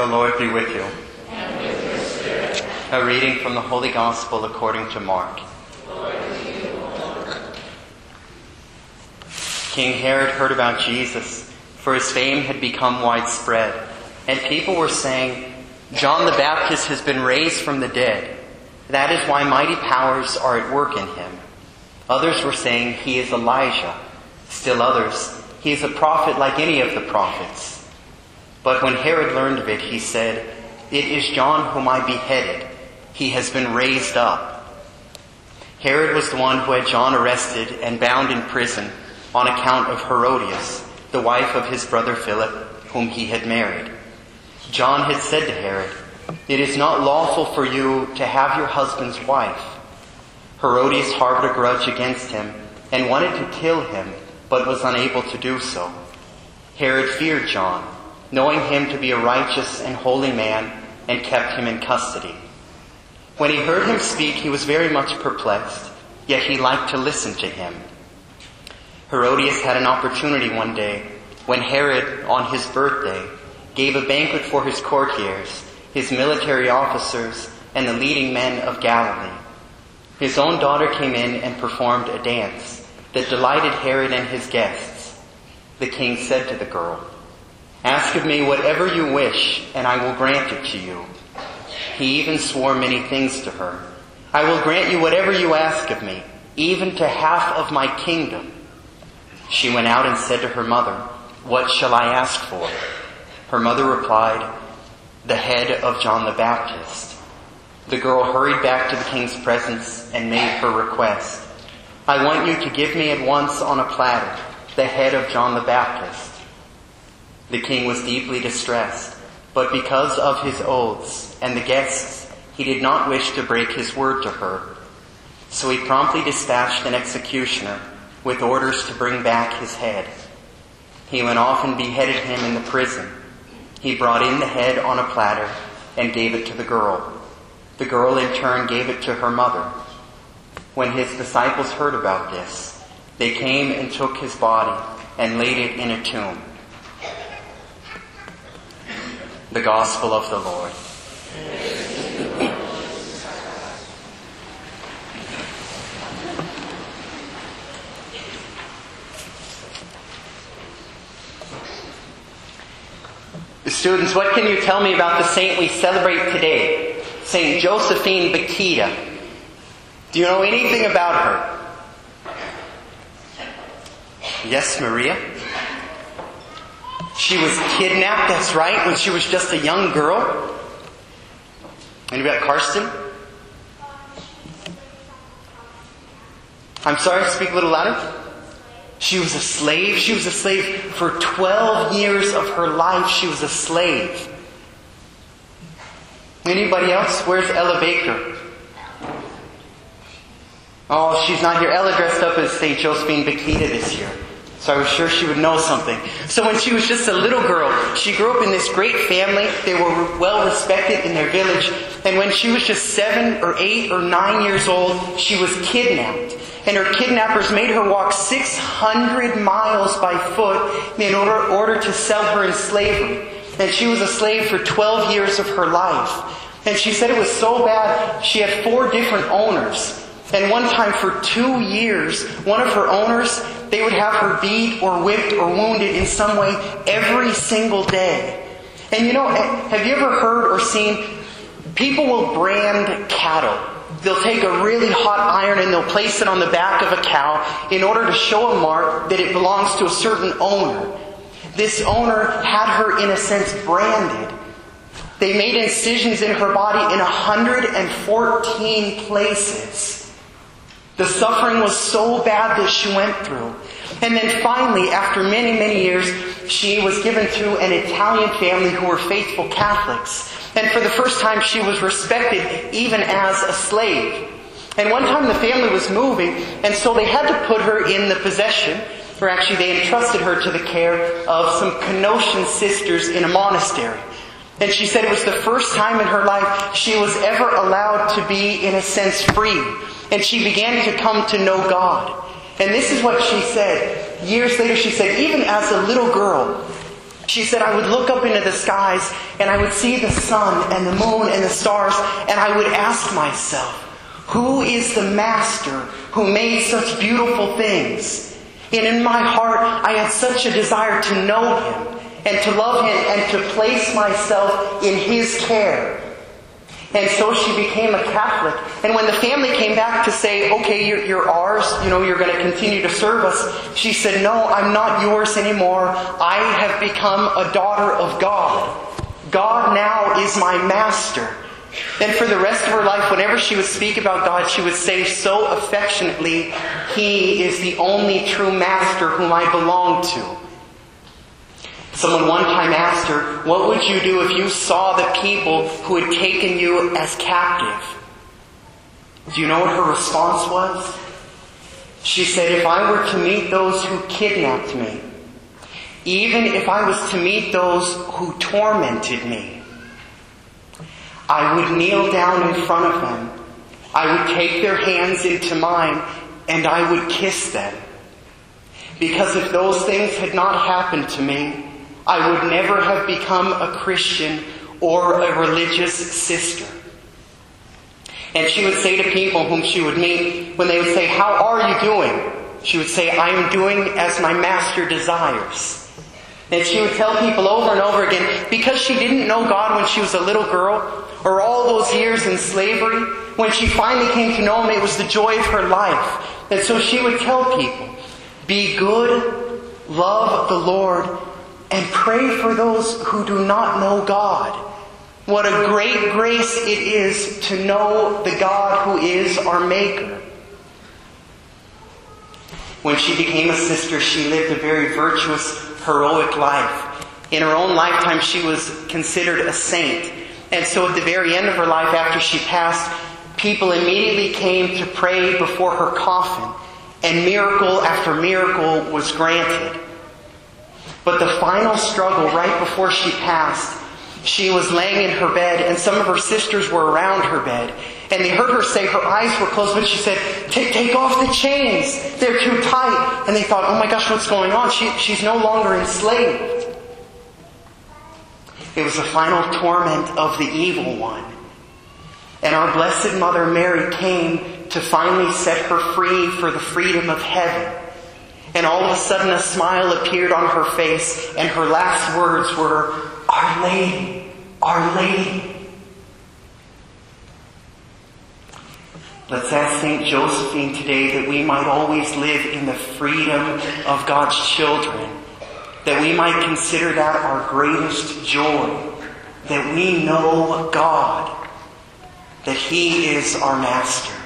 The Lord be with you. And with your spirit. A reading from the Holy Gospel according to Mark. Glory to you, Lord. King Herod heard about Jesus, for his fame had become widespread, and people were saying, "John the Baptist has been raised from the dead. That is why mighty powers are at work in him." Others were saying, "He is Elijah." Still others, "He is a prophet like any of the prophets." But when Herod learned of it, he said, "It is John whom I beheaded. He has been raised up." Herod was the one who had John arrested and bound in prison on account of Herodias, the wife of his brother Philip, whom he had married. John had said to Herod, "It is not lawful for you to have your husband's wife." Herodias harbored a grudge against him and wanted to kill him, but was unable to do so. Herod feared John, knowing him to be a righteous and holy man, and kept him in custody. When he heard him speak, he was very much perplexed, yet he liked to listen to him. Herodias had an opportunity one day when Herod, on his birthday, gave a banquet for his courtiers, his military officers, and the leading men of Galilee. His own daughter came in and performed a dance that delighted Herod and his guests. The king said to the girl, "Ask of me whatever you wish, and I will grant it to you." He even swore many things to her. "I will grant you whatever you ask of me, even to half of my kingdom." She went out and said to her mother, "What shall I ask for?" Her mother replied, "The head of John the Baptist." The girl hurried back to the king's presence and made her request. "I want you to give me at once on a platter the head of John the Baptist." The king was deeply distressed, but because of his oaths and the guests, he did not wish to break his word to her. So he promptly dispatched an executioner with orders to bring back his head. He went off and beheaded him in the prison. He brought in the head on a platter and gave it to the girl. The girl in turn gave it to her mother. When his disciples heard about this, they came and took his body and laid it in a tomb. The Gospel of the Lord. Students, what can you tell me about the saint we celebrate today? Saint Josephine Bakhita. Do you know anything about her? Yes, Maria? She was kidnapped, that's right, when she was just a young girl. And about Karsten? I'm sorry, speak a little louder. She was a slave. She was a slave for 12 years of her life. She was a slave. Anybody else? Where's Ella Baker? Oh, she's not here. Ella dressed up as St. Josephine Bakhita this year. So I was sure she would know something. So when she was just a little girl, she grew up in this great family. They were well respected in their village. And when she was just 7 or 8 or 9 years old, she was kidnapped. And her kidnappers made her walk 600 miles by foot in order to sell her in slavery. And she was a slave for 12 years of her life. And she said it was so bad, she had 4 different owners. And one time for 2 years, one of her owners, they would have her beat or whipped or wounded in some way every single day. And you know, have you ever heard or seen, people will brand cattle. They'll take a really hot iron and they'll place it on the back of a cow in order to show a mark that it belongs to a certain owner. This owner had her, in a sense, branded. They made incisions in her body in 114 places. The suffering was so bad that she went through. And then finally, after many, many years, she was given to an Italian family who were faithful Catholics. And for the first time, she was respected even as a slave. And one time the family was moving, and so they had to put her in the possession, or actually they entrusted her to the care of some Canossian sisters in a monastery. And she said it was the first time in her life she was ever allowed to be, in a sense, free. And she began to come to know God. And this is what she said. Years later, she said, even as a little girl, She said, I would look up into the skies and I would see the sun and the moon and the stars, and I would ask myself, who is the master who made such beautiful things? And in my heart, I had such a desire to know Him and to love Him and to place myself in His care. And so she became a Catholic. And when the family came back to say, okay, you're ours, you're going to continue to serve us, she said, no, I'm not yours anymore. I have become a daughter of God. God now is my master. And for the rest of her life, whenever she would speak about God, she would say so affectionately, He is the only true master whom I belong to. Someone one time asked her, what would you do if you saw the people who had taken you as captive? Do you know what her response was? She said, if I were to meet those who kidnapped me, even if I was to meet those who tormented me, I would kneel down in front of them. I would take their hands into mine and I would kiss them. Because if those things had not happened to me, I would never have become a Christian or a religious sister. And she would say to people whom she would meet, when they would say, how are you doing? She would say, I am doing as my master desires. And she would tell people over and over again, because she didn't know God when she was a little girl, or all those years in slavery, when she finally came to know Him, it was the joy of her life. And so she would tell people, be good, love the Lord, and pray for those who do not know God. What a great grace it is to know the God who is our Maker. When she became a sister, she lived a very virtuous, heroic life. In her own lifetime, she was considered a saint. And so at the very end of her life, after she passed, people immediately came to pray before her coffin. And miracle after miracle was granted. But the final struggle, right before she passed, she was laying in her bed, and some of her sisters were around her bed. And they heard her say her eyes were closed, but she said, take off the chains. They're too tight. And they thought, oh my gosh, what's going on? She's no longer enslaved. It was the final torment of the evil one. And our Blessed Mother Mary came to finally set her free for the freedom of heaven. And all of a sudden a smile appeared on her face, and her last words were, Our Lady, Our Lady. Let's ask St. Josephine today that we might always live in the freedom of God's children, that we might consider that our greatest joy, that we know God, that He is our Master.